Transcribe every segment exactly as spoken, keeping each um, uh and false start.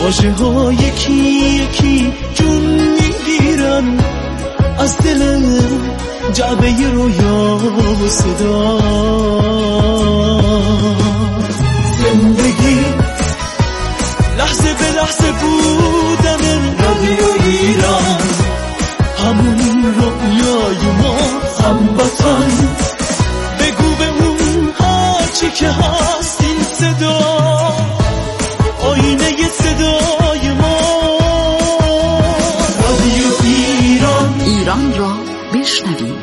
واژه ها یکی یکی جون میگیرن از دل جعبه رویا و صدا. زندگی لحظه به لحظه بودن رادیو ایران، همون رویای ما هموطن. بگو به اون هرچی که هست این صدا، آینه صدای ما. رادیو ایران، ایران را بشنویم.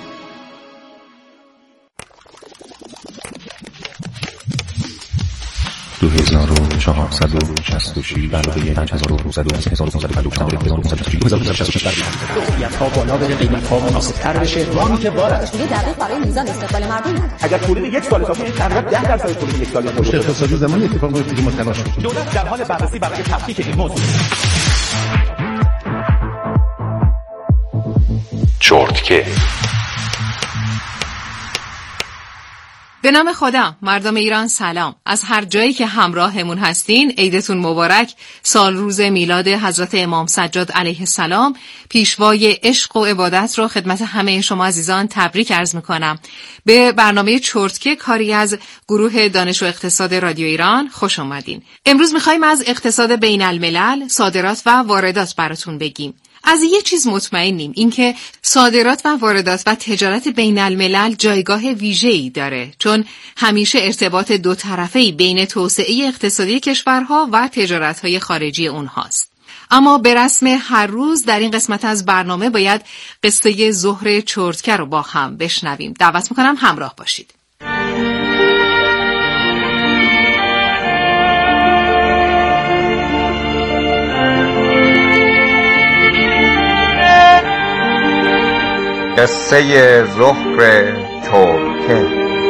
دو هزار و چهارصد و شصت و شش علاوه پنج هزار و نهصد و هزار و پانصد و پنجاه و هزار و نهصد و شصت و شش کیفیت‌ها بالا بره، قیمت‌ها مناسب‌تر بشه. رامی که بارد دیگه دقیق برای میزان استقبال مردم. اگر تولید یک سال کافیه، تقریبا ده درصد تولید یک سال باشه. اقتصادی زمانی اتفاق میفته که ما تلاش کنیم. دولت در حال بررسی برای تفکیک این موضوع. چرتکه. به نام خدا، مردم ایران سلام. از هر جایی که همراهمون هستین، عیدتون مبارک. سال روز میلاد حضرت امام سجاد علیه السلام، پیشوای عشق و عبادت رو خدمت همه شما عزیزان تبریک عرض میکنم. به برنامه چرتکه، کاری از گروه دانش و اقتصاد رادیو ایران، خوش اومدین. امروز میخوایم از اقتصاد بین الملل، صادرات و واردات براتون بگیم. از یه چیز مطمئنیم، اینکه صادرات و واردات و تجارت بین الملل جایگاه ویژه‌ای داره، چون همیشه ارتباط دو طرفه‌ای بین توسعه اقتصادی کشورها و تجارت‌های خارجی اونهاست. اما به رسم هر روز در این قسمت از برنامه باید قصه زهره چرتکه رو با هم بشنویم. دعوت می‌کنم همراه باشید. قصه زهره چرتکه.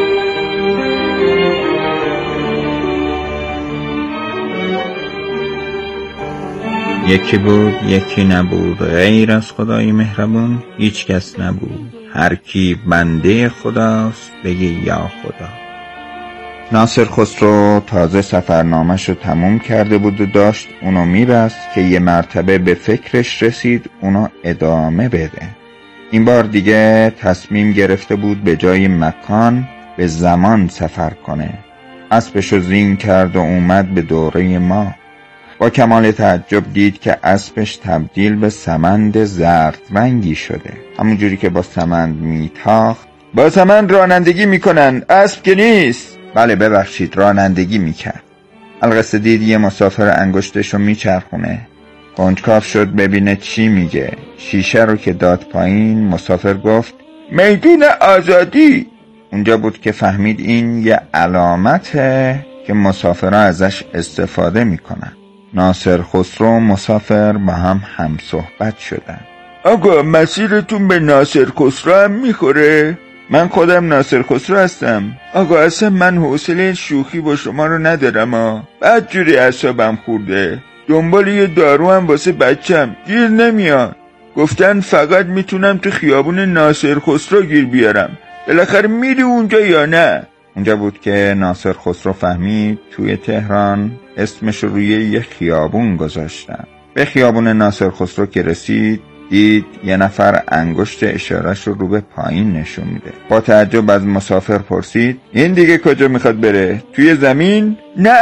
یکی بود یکی نبود، غیر از خدای مهربون هیچ کس نبود. هر کی بنده خداست بگی یا خدا. ناصر خسرو تازه سفرنامه‌ش رو تموم کرده بود و داشت اونو میبست که یه مرتبه به فکرش رسید اونو ادامه بده. این بار دیگه تصمیم گرفته بود به جای مکان به زمان سفر کنه. اسبشو زین کرد و اومد به دوره ما. با کمال تعجب دید که اسبش تبدیل به سمند زرد رنگی شده، همونجوری که با سمند میتاخت. با سمند رانندگی میکنن، اسب که نیست. بله ببخشید، رانندگی میکرد. القصه دید یه مسافر انگشتشو میچرخونه. کنجکاو شد ببینه چی میگه. شیشه رو که داد پایین، مسافر گفت میدون آزادی. اونجا بود که فهمید این یه علامته که مسافرها ازش استفاده میکنن. ناصر خسرو و مسافر با هم هم صحبت شدن. آقا مسیرتون به ناصر خسرو هم میخوره؟ من خودم ناصر خسرو هستم. آقا اصلا من حوصله شوخی با شما رو ندارم ها. بعد جوری اعصابم خورده. دنبال یه دارو هم واسه بچم گیر نمیاد. گفتن فقط میتونم تو خیابون ناصر خسرو گیر بیارم. بالاخره میری اونجا یا نه؟ اونجا بود که ناصر خسرو فهمید توی تهران اسمش روی یه خیابون گذاشتن. به خیابون ناصر خسرو که رسید، دید یه نفر انگشت اشارهش رو رو به پایین نشون میده. با تعجب از مسافر پرسید این دیگه کجا میخواد بره؟ توی زمین؟ نه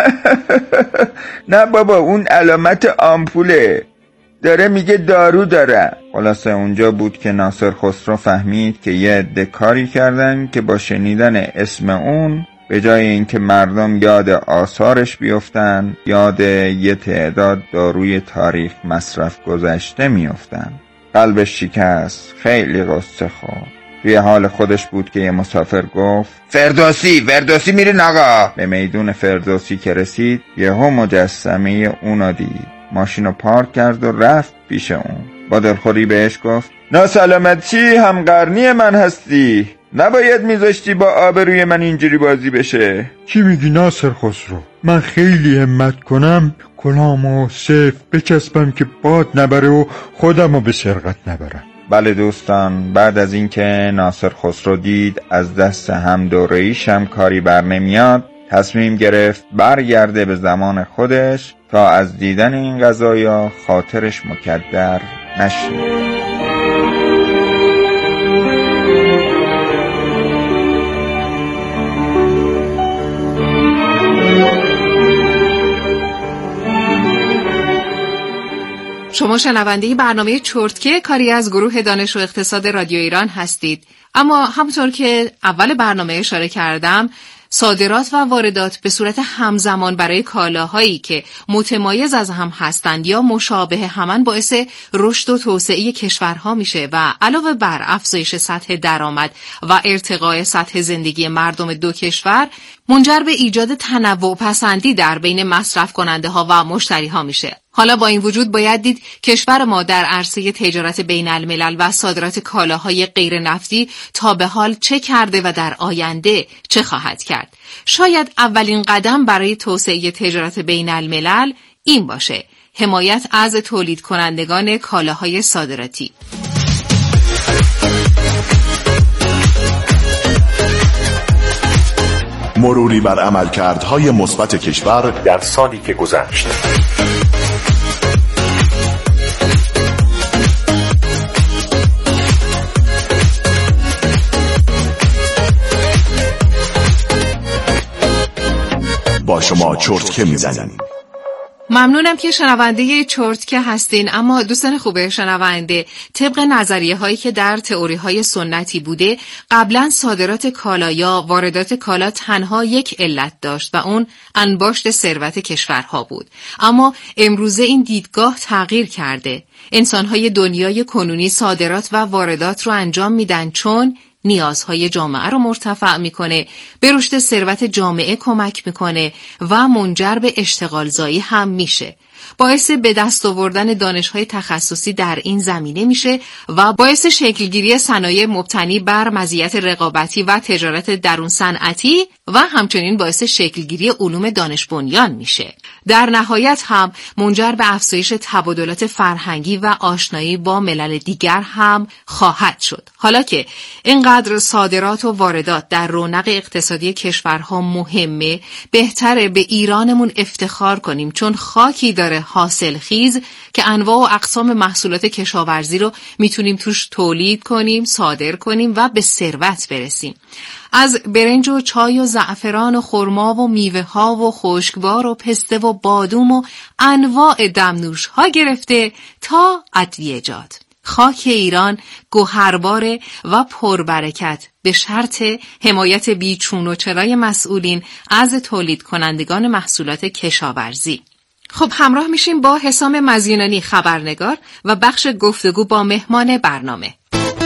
نه بابا، اون علامت آمپوله، داره میگه دارو داره. خلاصه اونجا بود که ناصر خسرو فهمید که یه عده کاری کردن که با شنیدن اسم اون به جای اینکه مردم یاد آثارش بیفتن، یاد یه تعداد داروی تاریخ مصرف گذشته میافتن. قلبش شکست، خیلی قصه خورد. توی حال خودش بود که یه مسافر گفت فردوسی فردوسی میرین آقا. به میدون فردوسی که رسید، یهو مجسمه اونو دید. ماشینو پارک کرد و رفت پیش اون. با دلخوری بهش گفت ناسلامتی هم قرنی من هستی، نباید میذاشتی با آبروی من اینجوری بازی بشه. چی میگی ناصر خسرو؟ من خیلی همت کنم کلامو صف بچسبم که باد نبره و خودمو به سرقت نبرم. بله دوستان، بعد از اینکه ناصر خسرو دید از دست هم دوره‌ایش هم کاری بر نمیاد، تصمیم گرفت برگرده به زمان خودش تا از دیدن این قضایا خاطرش مکدر نشه. شما شنونده برنامه چرتکه کاری از گروه دانش و اقتصاد رادیو ایران هستید. اما همونطور که اول برنامه اشاره کردم، صادرات و واردات به صورت همزمان برای کالاهایی که متمایز از هم هستند یا مشابه همن باعث رشد و توسعه کشورها میشه و علاوه بر افزایش سطح درآمد و ارتقاء سطح زندگی مردم دو کشور منجر به ایجاد تنوع پسندی در بین مصرف کننده ها و مشتری ها میشه. حالا با این وجود باید دید کشور ما در عرصه تجارت بین الملل و صادرات کالاهای غیر نفتی تا به حال چه کرده و در آینده چه خواهد کرد. شاید اولین قدم برای توسعه تجارت بین الملل این باشه: حمایت از تولید کنندگان کالاهای صادراتی. مروری بر عملکردهای مثبت کشور در سالی که گذشت. با شما چرتکه میزنیم. ممنونم که شنونده چرتکه هستین. اما دوستان خوبه شنونده، طبق نظریه هایی که در تئوری های سنتی بوده، قبلا صادرات کالا یا واردات کالا تنها یک علت داشت و اون انباشت ثروت کشورها بود. اما امروزه این دیدگاه تغییر کرده. انسانهای دنیای کنونی صادرات و واردات رو انجام میدن چون نیازهای جامعه رو مرتفع میکنه، به رشد ثروت جامعه کمک میکنه و منجر به اشتغال زایی هم میشه. باعث به دست آوردن دانش‌های تخصصی در این زمینه میشه و باعث شکلگیری صنایع مبتنی بر مزیت رقابتی و تجارت درون صنعتی و همچنین باعث شکلگیری علوم دانش بنیان میشه. در نهایت هم منجر به افزایش تبادلات فرهنگی و آشنایی با ملل دیگر هم خواهد شد. حالا که اینقدر صادرات و واردات در رونق اقتصادی کشورها مهمه، بهتره به ایرانمون افتخار کنیم چون خاکی داره حاصل خیز که انواع و اقسام محصولات کشاورزی رو میتونیم توش تولید کنیم، صادر کنیم و به ثروت برسیم. از برنج و چای و زعفران و خرما و میوه ها و خشکبار و پسته و بادوم و انواع دمنوش ها گرفته تا ادویه‌جات. خاک ایران گوهرباره و پربرکت به شرط حمایت بیچون و چرای مسئولین از تولید کنندگان محصولات کشاورزی. خب همراه میشیم با حسام مزینانی خبرنگار و بخش گفتگو با مهمان برنامه.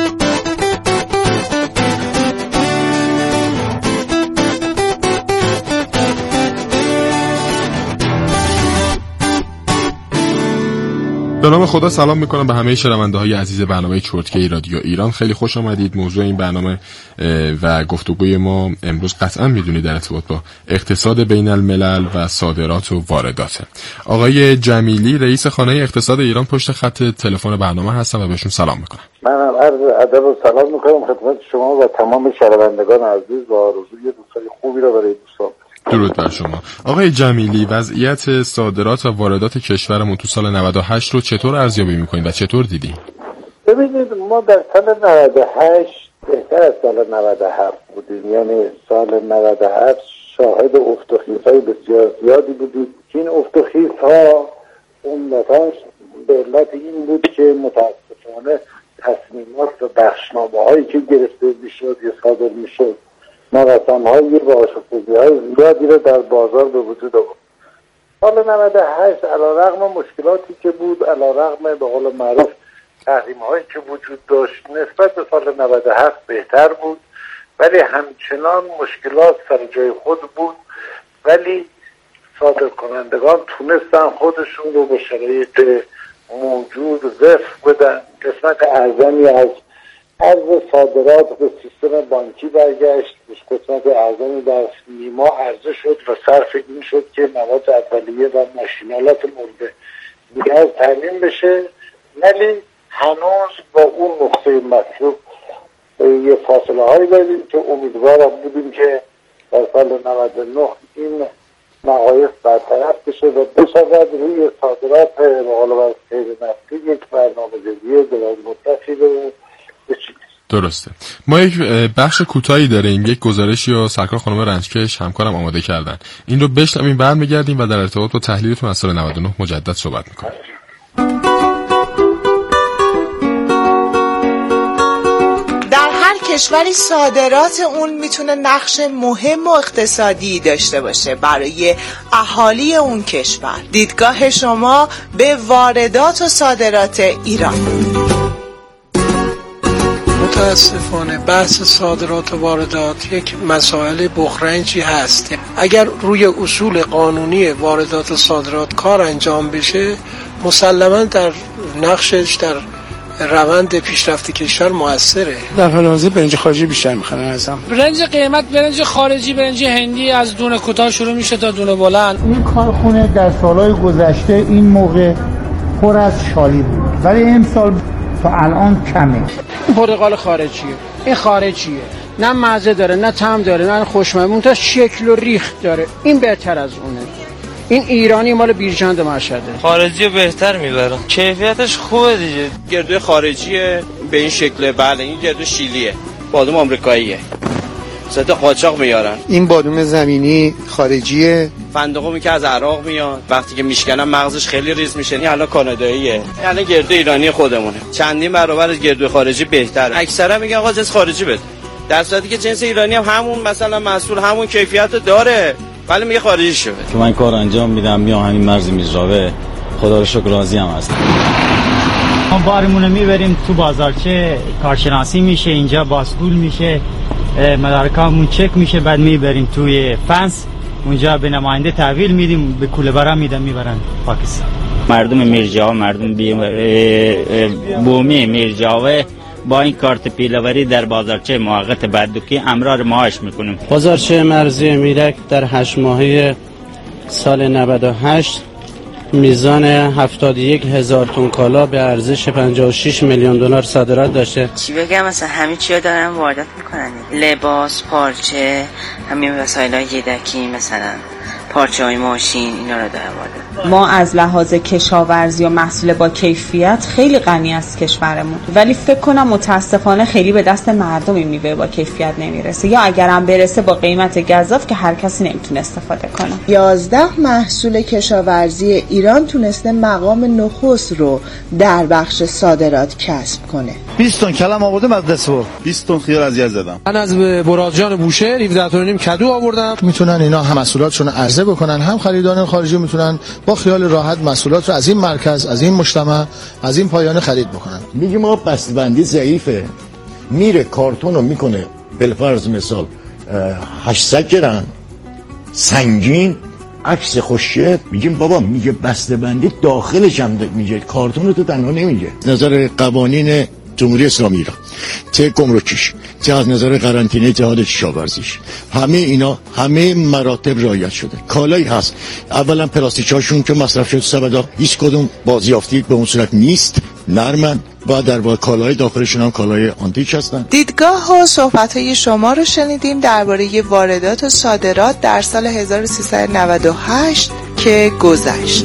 به نام خدا سلام میکنم به همه شنونده های عزیز برنامه چرتکه رادیو ایران. خیلی خوش آمدید. موضوع این برنامه و گفتگوی ما امروز قطعا میدونید در ارتباط با اقتصاد بین الملل و صادرات و وارداته. آقای جمیلی رئیس خانه اقتصاد ایران پشت خط تلفن برنامه هستم و بهشون سلام میکنم. من عرض ادب و سلام میکنم خدمت شما و تمام شنوندگان عزیز و آرزوی روزهای خوبی را برای دوستان. درود بر شما. آقای جمیلی، وضعیت صادرات و واردات کشورمون تو سال نود و هشت رو چطور ارزیابی میکنید و چطور دیدی؟ ببینید، ما در سال نود و هشت بهتر از سال نود و هفت بودیم. یعنی سال نود و هفت شاهد افت و خیزهای بسیار زیادی بودیم. این افت و خیزها عمدتاً به علت این بود که متاسفانه تصمیمات و بخشنامه‌هایی که گرفته میشد یا صادر میشد مراسم‌های و آشفتگی‌های زیادی را در بازار به وجود آورد. سال نود و هشت علیرغم مشکلاتی که بود، علیرغم به قول معروف تحریم‌هایی که وجود داشت، نسبت به سال نود و هفت بهتر بود، ولی همچنان مشکلات سر جای خود بود. ولی صادرکنندگان تونستن خودشون رو به شرایط موجود وفق بدن. قسمت اعظمی از ارز صادرات به سیستم بانکی برگشت، قسمت اعظمی در نیما عرضه شد و صرف این شد که مواد اولیه و ماشینالات مورد نیاز تامین بشه. ولی هنوز با اون نقطه مطلوب یه فاصله هایی داریم که امیدوارم بودیم که در سال نود و نه این مقایس برطرف بشه و بشود روی صادرات مقالبت غیر نفتی یک برنامه‌ریزی دراز مدتی رو بچینیم. درسته. ما یک بخش کوتاهی داریم، یک گزارشی رو سرکار خانم رنجکش همکارم آماده کردن، این رو بشنویم برمیگردیم و در ارتباط با تحلیلتون از سال نود و نه مجدد صحبت میکنیم. در هر کشوری صادرات اون میتونه نقش مهم و اقتصادی داشته باشه برای اهالی اون کشور. دیدگاه شما به واردات و صادرات ایران. متاسفانه بحث صادرات و واردات یک مسائل بحرانجی هست. اگر روی اصول قانونی واردات و صادرات کار انجام بشه مسلماً در نقشش در روند پیشرفت کشور موثره. در حال حاضر برنج خارجی بیشتر میخوان ازم. برنج قیمت برنج خارجی، برنج هندی از دونه کوتاه شروع میشه تا دونه بلند. این کارخونه در سالهای گذشته این موقع پر از شالی بود ولی امسال تا الان کمه. پرتقال خارجیه، این خارجیه، نه مزه داره نه طعم داره نه خوشمزه، تا شکل و ریخ داره. این بهتر از اونه. این ایرانی مال بیرجند مشهده. خارجی بهتر میبرن، کیفیتش خوبه دیگه. گردو خارجیه به این شکله. بله این گردو شیلیه، بادوم آمریکاییه، صد قاچاق میارن. این بادوم زمینی خارجیه. فندقمی که از عراق میاد وقتی که میشکنن مغزش خیلی ریز میشه. این الان کاناداییه، یعنی گردو ایرانی خودمونه. چندین برابر از گردو خارجی بهتره. اکثرا میگن آقا جنس خارجی بده، در صورتی که جنس ایرانی هم همون مثلا محصول همون کیفیت داره ولی میگه خارجی شده. که من کار انجام میدم میام همین مرز میرزاوه، خدا رو شکر راضی هم هستم. ما بارمون رو میبریم تو بازارچه، کارشناسی میشه، اینجا باسکول میشه، مدارکامون چک میشه، بعد میبریم توی فنس، اونجا به نماینده تحویل میدیم، به کوله برا میدن میبرن پاکستان. مردم میرجاوه، مردم بومی میرجاوه با این کارت پیله‌وری در بازارچه موقت بردوکی امرار معاش میکنیم. بازارچه مرزی میرک در هشت ماهه سال نود و هشت میزان هفتاد و یک هزار تن کالا به ارزش پنجاه و شش میلیون دلار صادرات داشته. چی بگم، مثلا همه چی دارن واردات میکنن، لباس، پارچه، همین وسایل یدکی، مثلا پارچه های ماشین، اینا رو دارن واردات. ما از لحاظ کشاورزی و محصول با کیفیت خیلی غنی است کشورمون، ولی فکر کنم متاسفانه خیلی به دست مردمی میوه با کیفیت نمیرسه، یا اگرم برسه با قیمت گزاف که هر کسی نمیتونه استفاده کنه. یازده محصول کشاورزی ایران تونسته مقام نخست رو در بخش صادرات کسب کنه. بیست تن کلم آوردم از دسو، بیست تن خیار از یز زدم. من از برادجان بوشهر هفده تا و نیم کدو آوردم. میتونن اینا هم محصولاتشون عرضه بکنن، هم خریداران خارجی میتونن با خیال راحت محصولات رو از این مرکز، از این مجتمع، از این پایانه خرید بکنن. میگه ما بسته‌بندی ضعیفه، میره کارتون رو میکنه بالفرض مثال هشتصد گرم سنگین، عکس خوشه، میگیم بابا میگه بسته‌بندی داخلش هم میگه کارتون رو تو تنها نمیگه. نظر قوانین جمهوری اسلامی ایران، چه گمرکیش، چه از نظر قرنطینه جهاد کشاورزیش، همه اینا همه مراتب رعایت شده. کالایی هست اولا پلاستیکاشون که مصرف شده سبدا هیچ کدوم بازیافتی به اون صورت نیست، نرمن و در واقع کالای داخلشون هم کالای آنتیک هستن. دیدگاه و صحبت‌های شما رو شنیدیم درباره واردات و صادرات در سال هزار و سیصد و نود و هشت که گذشت.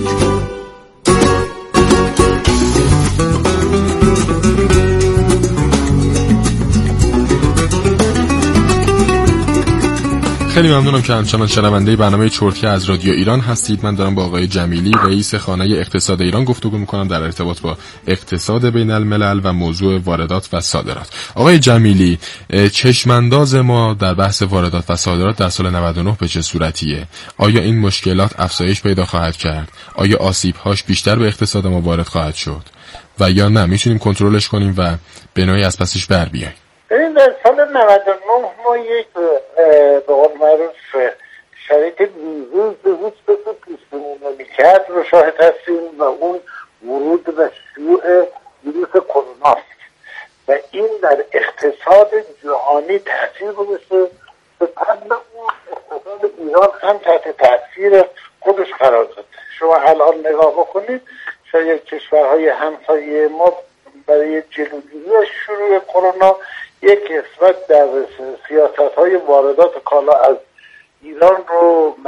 خیلی ممنونم که همچنان شنونده برنامه چرتکه از رادیو ایران هستید. من دارم با آقای جمیلی رئیس خانه اقتصاد ایران گفتگو میکنم در ارتباط با اقتصاد بین الملل و موضوع واردات و صادرات. آقای جمیلی، چشمانداز ما در بحث واردات و صادرات در سال نود و نه به چه صورتیه؟ آیا این مشکلات افزایش پیدا خواهد کرد؟ آیا آسیب‌هاش بیشتر به اقتصاد ما وارد خواهد شد و یا نه میتونیم کنترلش کنیم و به نوعی از پسش بر بیاییم؟ این در سال نود و نه ما یک به قول معروف شرایط ویژه‌ای به هیچ کسی پیش‌بینی نمی‌کرد رو شاهد هستیم و اون ورود و شیوع ویروس کرونا است و این در اقتصاد جهانی تاثیر گذاشته به طبع اون اقتصاد ایران هم تحت تاثیر خودش قرار داد. شما الان نگاه بکنید شاید کشورهای همسایه ما برای جلوگیری از شروع کرونا یک قسمت در سیاست‌های واردات کالا از ایران رو محدودش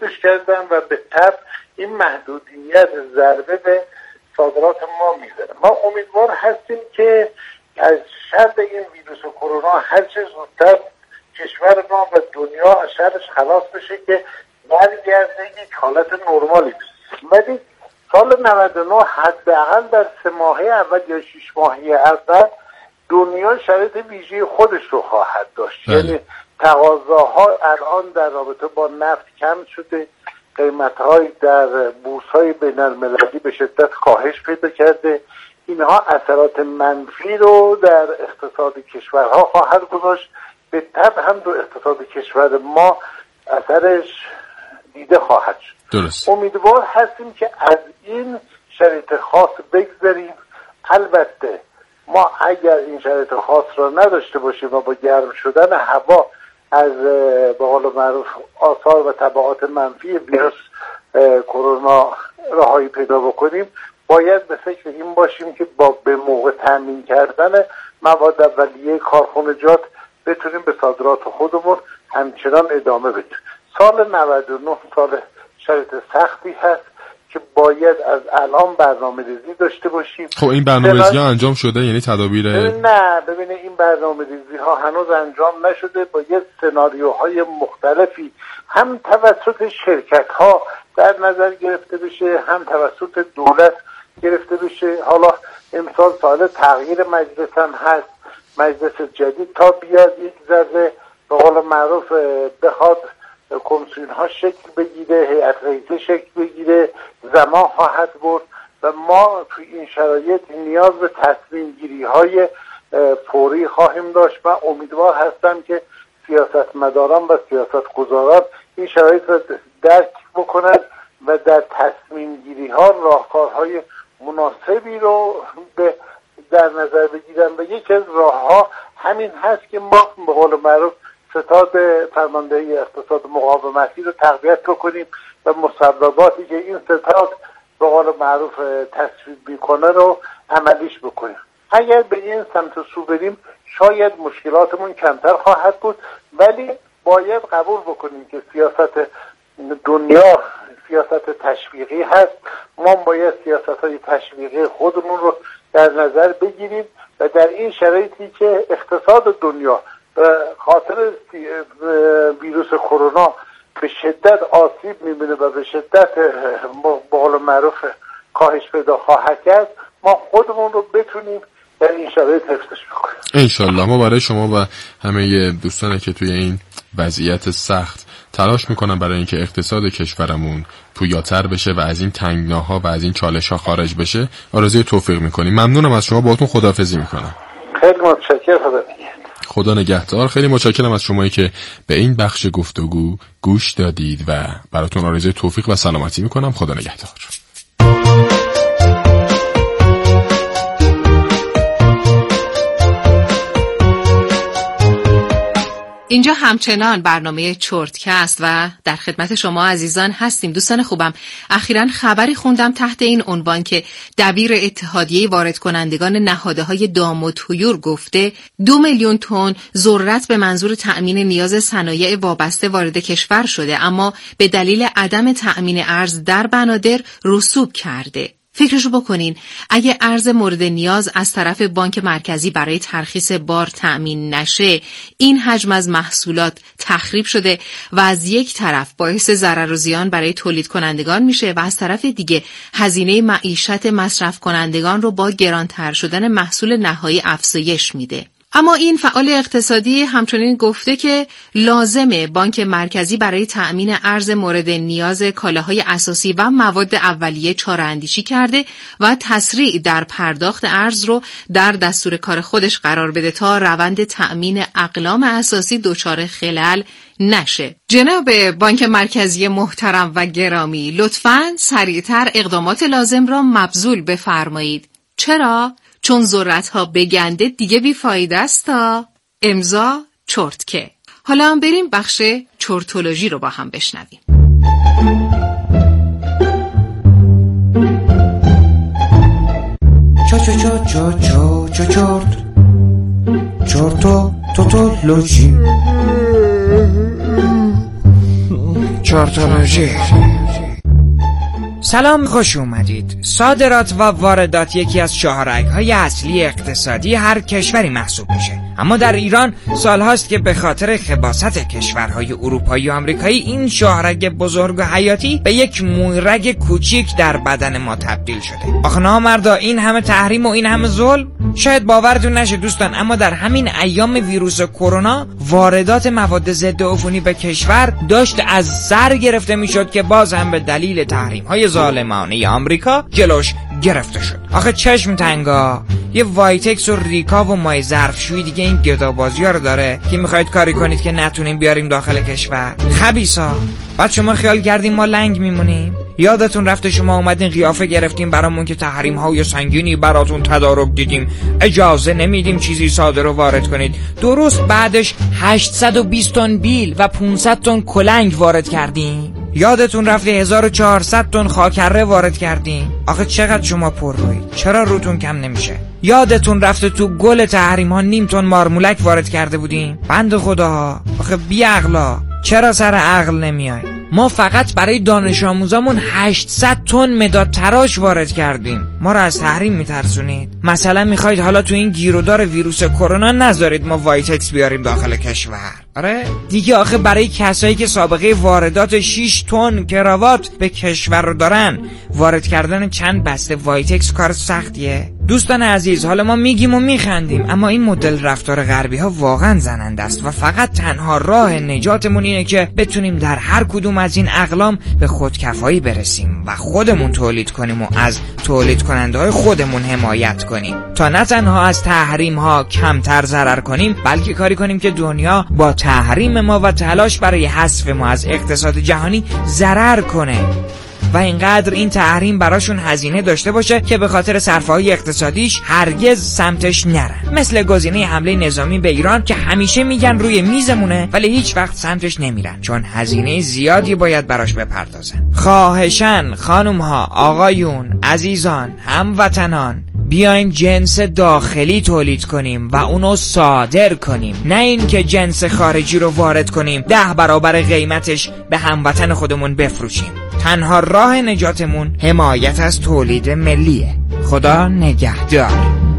محدودش کردن و به طب این محدودیت ضربه به صادرات ما میزنه. ما امیدوار هستیم که از شر این ویروس کرونا هر چه زودتر کشور ما و دنیا از شرش خلاص بشه که برگرده یک حالت نرمالی بشه. ولی سال نود و نه حداقل در سه ماهه اول یا شش ماهه اول دنیا شرایط ویژه خودش رو خواهد داشت. یعنی تقاضاها الان در رابطه با نفت کم شده، قیمت‌های در بورس‌های بین‌المللی به شدت کاهش پیدا کرده. اینها اثرات منفی رو در اقتصاد کشورها خواهد گذاشت. به طبع هم در اقتصاد کشور ما اثرش دیده خواهد شد. درست. امیدوار هستیم که از این شرایط خاص بگذریم. البته ما اگر این شرایط خاص را نداشته باشیم و با گرم شدن هوا از به قول معروف آثار و تبعات منفی ویروس کرونا رهایی پیدا بکنیم، باید به فکر این باشیم که با به موقع تامین کردن مواد اولیه کارخانجات بتونیم به صادرات خودمون همچنان ادامه بدیم. سال نود و نه سال شرایط سختی هست که باید از الان برنامه ریزی داشته باشیم. خب این برنامه ریزی ها انجام شده؟ یعنی تدابیر ببین نه ببینه این برنامه ریزی ها هنوز انجام نشده. باید سناریوهای مختلفی هم توسط شرکت ها در نظر گرفته بشه، هم توسط دولت گرفته بشه. حالا امسال سال تغییر مجلس هم هست، مجلس جدید تا بیاد یک ذره به قول معروف بخواد کمیسیون ها شکل بگیره، هیئت رئیسه شکل بگیره، زمان خواهد برد و ما توی این شرایط نیاز به تصمیم گیری های فوری خواهیم داشت. و امیدوار هستم که سیاستمداران و سیاستگزاران این شرایط را درک بکنند و در تصمیم گیری ها راهکارهای مناسبی رو به در نظر بگیرن و یکی از راه ها همین هست که ما به قول معروف ستاد فرماندهی اقتصاد مقاومتی رو تقویت بکنیم و مسبباتی که این ستاد به قول معروف تصویب میکنه رو عملیش بکنیم. اگر به این سمت سو بریم شاید مشکلاتمون کمتر خواهد بود، ولی باید قبول بکنیم که سیاست دنیا سیاست تشویقی هست. ما باید سیاست های تشویقی خودمون رو در نظر بگیریم و در این شرایطی که اقتصاد دنیا به خاطر ویروس کرونا به شدت آسیب میبینه و به شدت به قول معروف کاهش پیدا خواهد کرد، ما خودمون رو بتونیم در این شرایط حفظش بکنیم. انشالله. ما برای شما و همه دوستانی که توی این وضعیت سخت تلاش میکنن برای اینکه اقتصاد کشورمون پویاتر بشه و از این تنگناها و از این چالش‌ها خارج بشه آرزوی توفیق میکنیم. ممنونم از شما، باهاتون خداحافظی میکنم. خیلی متشکرم. خدا خدا نگهدار. خیلی متشکرم از شمایی که به این بخش گفتگو گوش دادید و براتون آرزوی توفیق و سلامتی میکنم. خدا نگهدار. اینجا همچنان برنامه چرتکست و در خدمت شما عزیزان هستیم. دوستان خوبم، اخیراً خبری خوندم تحت این عنوان که دبیر اتحادیه وارد کنندگان نهادهای دام و طیور گفته دو میلیون تن ذرت به منظور تأمین نیاز صنایع وابسته وارد کشور شده، اما به دلیل عدم تأمین ارز در بنادر رسوب کرده. فکرشو بکنین، اگه ارز مورد نیاز از طرف بانک مرکزی برای ترخیص بار تأمین نشه، این حجم از محصولات تخریب شده و از یک طرف باعث ضرر و زیان برای تولید کنندگان میشه و از طرف دیگه هزینه معیشت مصرف کنندگان رو با گرانتر شدن محصول نهایی افزایش میده. اما این فعال اقتصادی همچنین گفته که لازمه بانک مرکزی برای تأمین ارز مورد نیاز کالاهای اساسی و مواد اولیه چاره‌اندیشی کرده و تسریع در پرداخت ارز رو در دستور کار خودش قرار بده تا روند تأمین اقلام اساسی دچار خلل نشه. جناب بانک مرکزی محترم و گرامی، لطفاً سریعتر اقدامات لازم را مبذول بفرمایید. چرا؟ چون ذرت‌ها بگنده دیگه بیفایده است. تا امضا چرتکه. حالا هم بریم بخش چرتولوژی رو با هم بشنویم. چا چا چا چا چا چا چرت چرتو توتولوژی چارتولوژی. سلام، خوش اومدید. صادرات و واردات یکی از شاهرگ‌های اصلی اقتصادی هر کشوری محسوب میشه، اما در ایران سالهاست که به خاطر خباثت کشورهای اروپایی و آمریکایی این شاهرگ بزرگ و حیاتی به یک مویرگ کوچیک در بدن ما تبدیل شده. آخه نامردا، این همه تحریم و این همه ظلم؟ شاید باورتون نشه دوستان، اما در همین ایام ویروس کرونا واردات مواد ضد عفونی به کشور داشت از سر گرفته میشد که باز هم به دلیل تحریم‌های ظالمانه آمریکا جلوش گرفته شد. آخه چشم تنگا، یه وایتکس و ریکا و مای ظرفشویی دیگه این گدابازی‌ها رو داره که میخواید کاری کنید که نتونیم بیاریم داخل کشور. خبیثا، بعد شما خیال کردیم ما لنگ میمونیم؟ یادتون رفته شما اومدین قیافه گرفتیم برامون که تحریم‌های سنگینی براتون تدارک دیدیم، اجازه نمیدیم چیزی صادر و وارد کنید. درست بعدش هشتصد و بیست تن بیل و پانصد تن کلنگ وارد کردیم. یادتون رفته هزار و چهارصد تن خاکره وارد کردیم. آخه چقدر شما پر روید، چرا روتون کم نمیشه؟ یادتون رفته تو گل تحریم ها نیم تن مارمولک وارد کرده بودیم. بند خدا، آخه بی عقلا، چرا سر عقل نمیای؟ ما فقط برای دانش آموزامون هشتصد تن مداد تراش وارد کردیم. ما رو از تحریم میترسونید؟ مثلا میخواید حالا تو این گیرودار ویروس کرونا نذارید ما وایتکس بیاریم داخل کشور؟ آره دیگه. آخه برای کسایی که سابقه واردات شش تن کراوات به کشور رو دارن، وارد کردن چند بسته وایتکس کار سختیه. دوستان عزیز، حالا ما میگیم و میخندیم، اما این مدل رفتار غربی ها واقعا زننده است و فقط تنها راه نجاتمون اینه که بتونیم در هر کدوم از این اقلام به خودکفایی برسیم و خودمون تولید کنیم و از تولید کننده های خودمون حمایت کنیم تا نه تنها از تحریم ها کمتر ضرر کنیم، بلکه کاری کنیم که دنیا با تحریم ما و تلاش برای حذف ما از اقتصاد جهانی ضرر کنه و اینقدر این تحریم براشون هزینه داشته باشه که به خاطر صرفه‌های اقتصادیش هرگز سمتش نرن. مثل گزینه حمله نظامی به ایران که همیشه میگن روی میزمونه ولی هیچ وقت سمتش نمیرن، چون هزینه زیادی باید براش بپردازن. خواهشاً خانوم‌ها، آقایون، عزیزان، هموطنان، بیایم جنس داخلی تولید کنیم و اونو صادر کنیم، نه این که جنس خارجی رو وارد کنیم ده برابر قیمتش به هموطن خودمون بفروشیم. تنها راه نجاتمون حمایت از تولید ملیه. خدا نگهدار.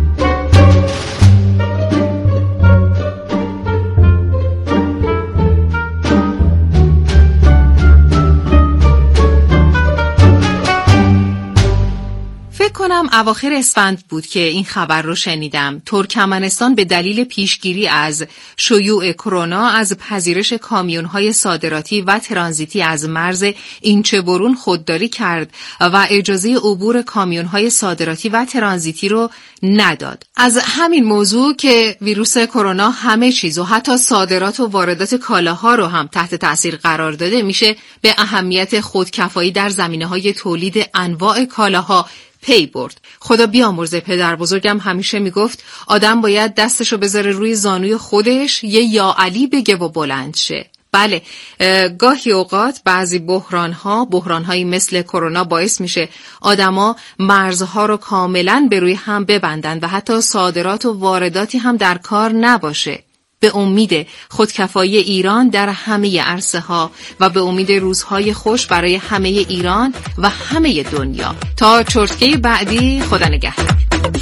فکر کنم اواخر اسفند بود که این خبر رو شنیدم. ترکمنستان به دلیل پیشگیری از شیوع کرونا از پذیرش کامیون‌های صادراتی و ترانزیتی از مرز اینچه‌برون خودداری کرد و اجازه عبور کامیون‌های صادراتی و ترانزیتی رو نداد. از همین موضوع که ویروس کرونا همه چیز و حتی صادرات و واردات کالاها رو هم تحت تأثیر قرار داده، میشه به اهمیت خودکفایی در زمینه‌های تولید انواع کالاها پی برد. خدا بیامرزه، پدر بزرگم همیشه میگفت آدم باید دستشو بذاره روی زانوی خودش، یه یا علی بگه و بلند شه. بله، گاهی اوقات بعضی بحران‌ها، بحران‌هایی مثل کرونا باعث میشه آدما مرزها رو کاملاً به روی هم ببندن و حتی صادرات و وارداتی هم در کار نباشه. به امید خودکفایی ایران در همه عرصه‌ها و به امید روزهای خوش برای همه ایران و همه دنیا. تا چرتکه بعدی، خدا نگهدار.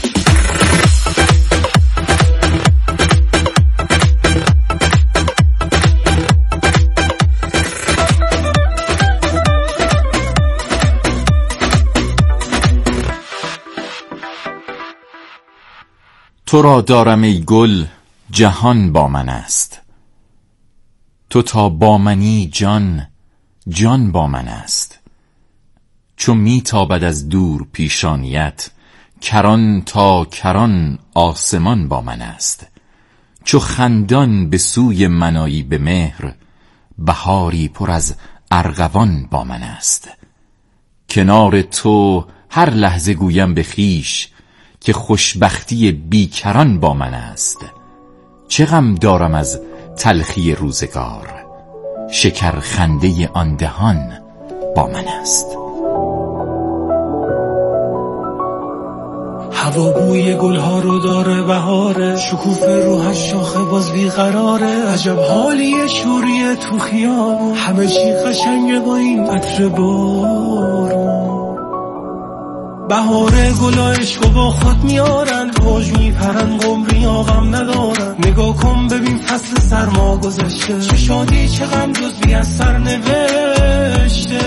تو را دارم ای گل، جهان با من است. تو تا با منی جان، جان با من است. چو می تابد از دور پیشانیت، کران تا کران آسمان با من است. چو خندان به سوی منایی به مهر، بهاری پر از ارغوان با من است. کنار تو هر لحظه گویم به خویش، که خوشبختی بیکران با من است. چه غم دارم از تلخی روزگار، شکر خنده آن دهان با من است. هوا بوی گلها رو داره بهاره، شکوفه روحش شاخه باز بیقراره، عجب حالیه شوریه تو خیابون، همه چی قشنگه با این عطر بارون. بهاره گلا عشقو با خود میارن، موج میپرن قمری آغم ندارن، نگاه کن ببین فصل سرما گذشته، چه شادی چه غم جز بی از سر نوشته.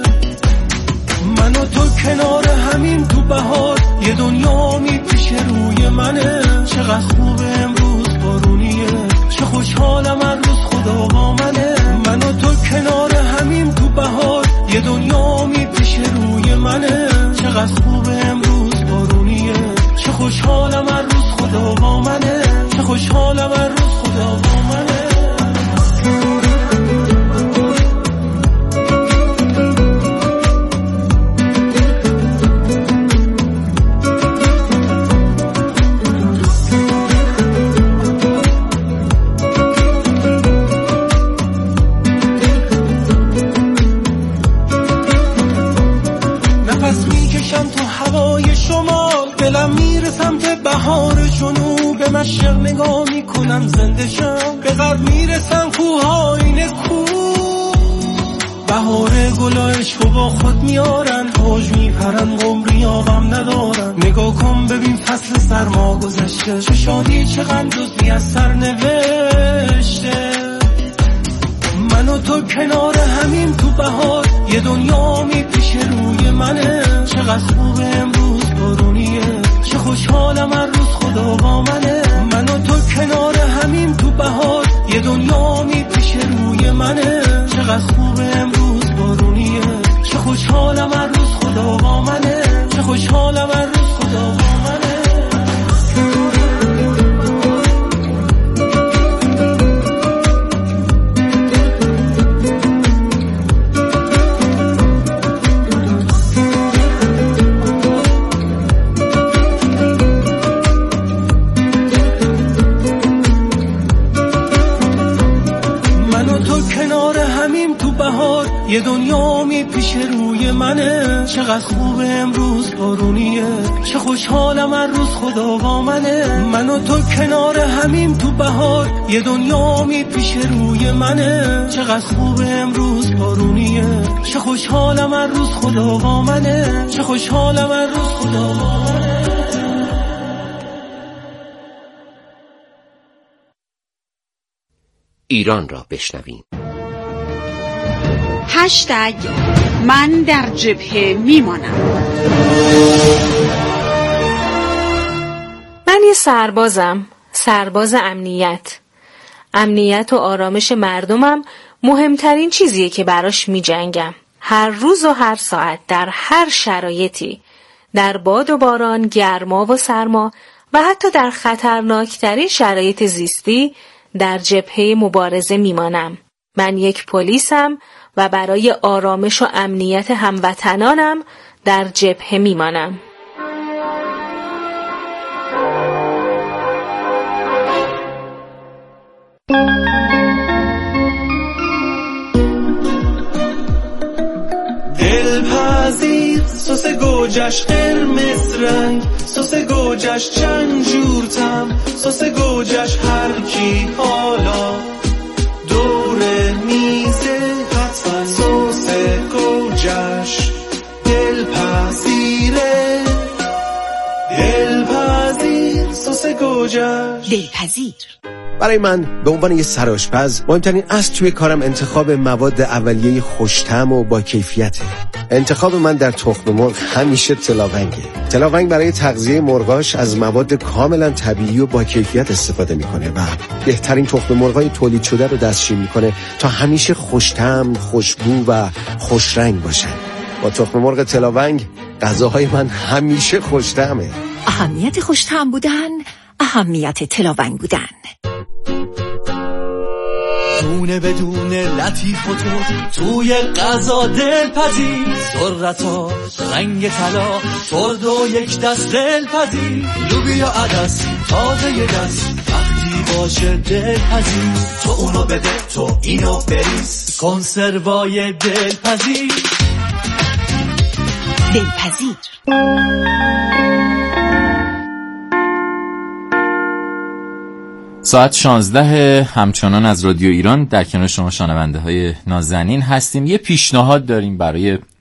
من و تو کنار همین تو بهار، یه دنیا میپیشه روی منه، چقدر خوبه امروز بارونیه، چه خوشحالم هر روز خدا با منه. من و تو کنار همین تو بهار، یه دنیا میپیشه روی منه، چقدر خوبه امروز بارونیه، چه خوشحالم هر روز خدا با منه، چه خوشحالم هر روز خدا با منه. بهار جنوب به مشرق نگاه میکنم زنده شم، به غرب میرسم کوه اینه کو. بهار گلا عشقو با خود میارن، موج میپرن قمری آغم ندارن، نگاه کن ببین فصل سرما گذشته، چه شادی چه غم جز بی از سر نوشته. من و تو کنار همین تو بهار، یه دنیا میپیشه روی منه، چقدر خوبه امروز بارونیه، چه خوشحالم هر روز خدا با منه. من و تو کنار همین تو بهار، یه دنیا میپیشه روی منه، چقدر خوبه امروز بارونیه، چه خوشحالم هر روز خدا با منه، چه خوشحالم هر روز خدا با منه. یه دنیا میپیشه روی منه، چقدر خوبه امروز بارونیه، چه خوشحالم هر روز خدا با منه. من و تو کنار همین تو بهار، یه دنیا میپیشه روی منه، چقدر خوبه امروز بارونیه، چه خوشحالم هر روز خدا با منه، چه خوشحالم هر روز خدا با منه. ایران را بشنویم. هشتگ من در جبهه میمانم. من یه سربازم، سرباز امنیت. امنیت و آرامش مردمم مهمترین چیزیه که براش میجنگم. هر روز و هر ساعت، در هر شرایطی، در باد و باران، گرما و سرما و حتی در خطرناکترین شرایط زیستی در جبهه مبارزه میمانم. من یک پلیسم و برای آرامش و امنیت هموطنانم در جبهه میمانم. دلپذیر سس گوجش قرمز رنگ، سس گوجش چند جور طعم، سس گوجش هر کی حالا دور میزه حتما سس گوجش دلپذیره، دلپذیر سس گوجش دلپذیر. برای من به عنوان یه سرآشپز مهمترین اصل توی کارم انتخاب مواد اولیه خوش‌طعم و با کیفیته. انتخاب من در تخم مرغ همیشه تلاونگه. تلاونگ برای تغذیه مرغاش از مواد کاملا طبیعی و با کیفیت استفاده میکنه و بهترین تخم مرغای تولید شده رو دستشویی میکنه تا همیشه خوش‌طعم، خوشبو و خوشرنگ باشن. با تخم مرغ تلاونگ غذاهای من همیشه خوش‌طعمه. اهمیت خوش‌طعم بودن، اهمیت تلاونگ بودن. دونه بدونه لطیف و ترد توی غذا دلپذیر، ذرتا رنگ طلا ترد و یک دست دلپذیر، لوبیا عدس تازه یه دست وقتی باشه دلپذیر، تو اونو بده تو اینو بریز، کنسروای دلپذیر. دلپذیر ساعت شانزده همچنان از رادیو ایران در کنار شما شنونده های نازنین هستیم. یه پیشنهاد داریم برای